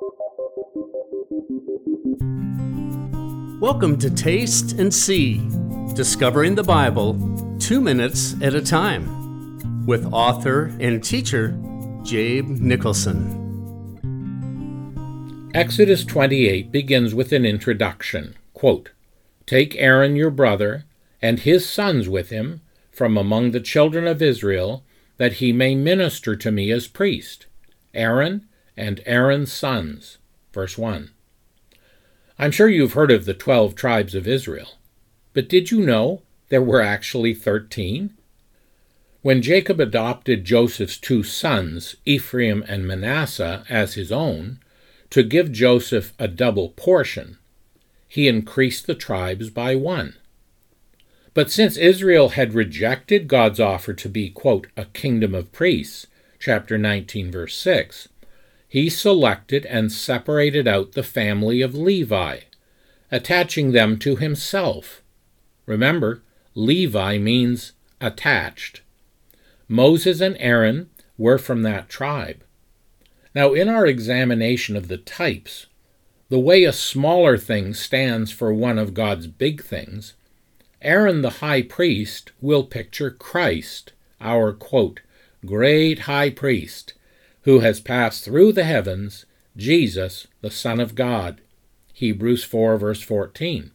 Welcome to Taste and See, Discovering the Bible 2 minutes at a time, with author and teacher Jabe Nicholson. Exodus 28 begins with an introduction. Quote, "Take Aaron your brother, and his sons with him, from among the children of Israel, that he may minister to me as priest. Aaron and Aaron's sons." Verse 1. I'm sure you've heard of the 12 tribes of Israel, but did you know there were actually 13? When Jacob adopted Joseph's 2 sons, Ephraim and Manasseh, as his own, to give Joseph a double portion, he increased the tribes by 1. But since Israel had rejected God's offer to be, quote, a kingdom of priests, chapter 19, verse 6, he selected and separated out the family of Levi, attaching them to himself. Remember, Levi means attached. Moses and Aaron were from that tribe. Now, in our examination of the types, the way a smaller thing stands for one of God's big things, Aaron the high priest will picture Christ, our, quote, great high priest, who has passed through the heavens, Jesus, the Son of God. Hebrews 4, verse 14.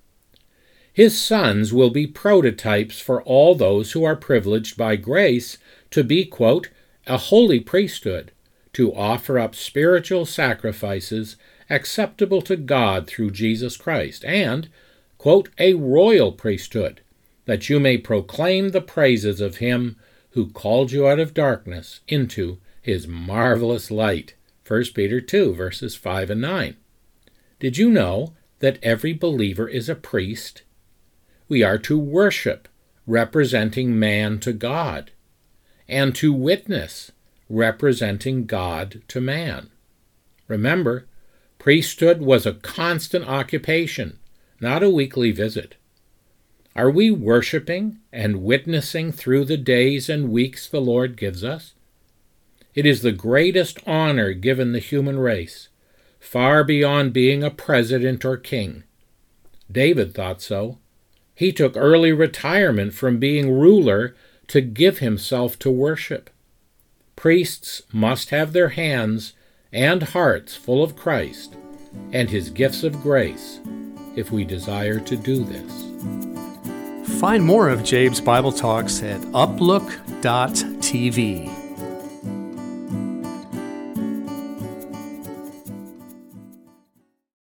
His sons will be prototypes for all those who are privileged by grace to be, quote, a holy priesthood, to offer up spiritual sacrifices acceptable to God through Jesus Christ, and, quote, a royal priesthood, that you may proclaim the praises of him who called you out of darkness into his marvelous light. 1 Peter 2, verses 5 and 9. Did you know that every believer is a priest? We are to worship, representing man to God, and to witness, representing God to man. Remember, priesthood was a constant occupation, not a weekly visit. Are we worshiping and witnessing through the days and weeks the Lord gives us? It is the greatest honor given the human race, far beyond being a president or king. David thought so. He took early retirement from being ruler to give himself to worship. Priests must have their hands and hearts full of Christ and his gifts of grace if we desire to do this. Find more of Jabe's Bible Talks at uplook.tv.